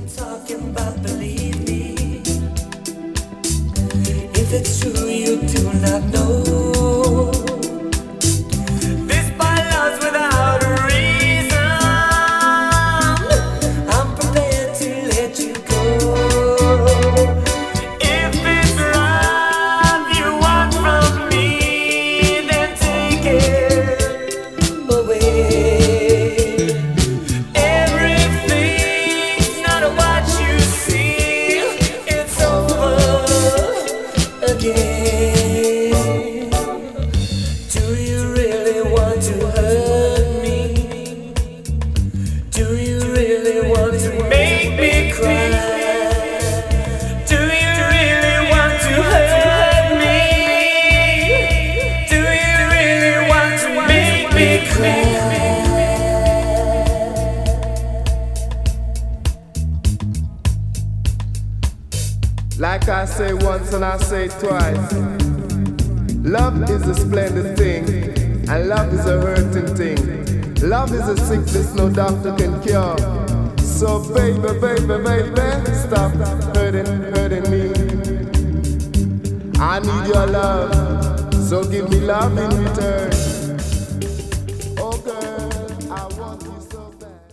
talking about, believe me. If it's true, you do not know. This by love's without a reason. I'm prepared to let you go. If it's love you want from me, then take it away. Everything's not what you see. It's over again. Do you really want to hurt me? Do you really want to make me cry? Do you really want to hurt me? Do you really want to make me cry? Like I say once and I say twice, love is a splendid thing, and love is a hurting thing. Love is a sickness no doctor can cure. So baby, baby, baby, stop hurting me. I need your love, so give me love in return. Oh girl, I want you so bad.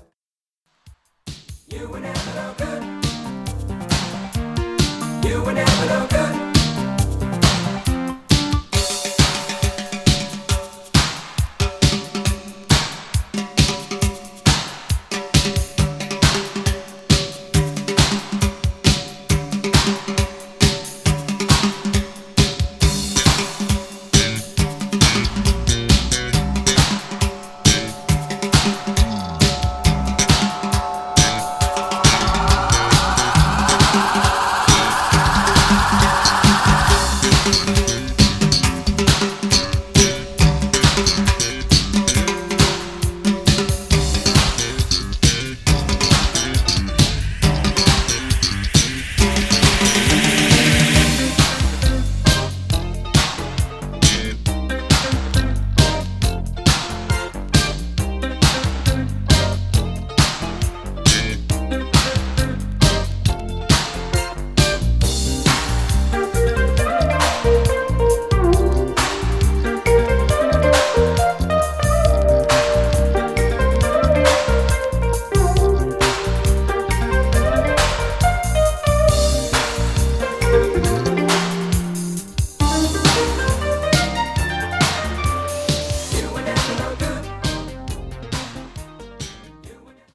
You were never no good. You were never no good.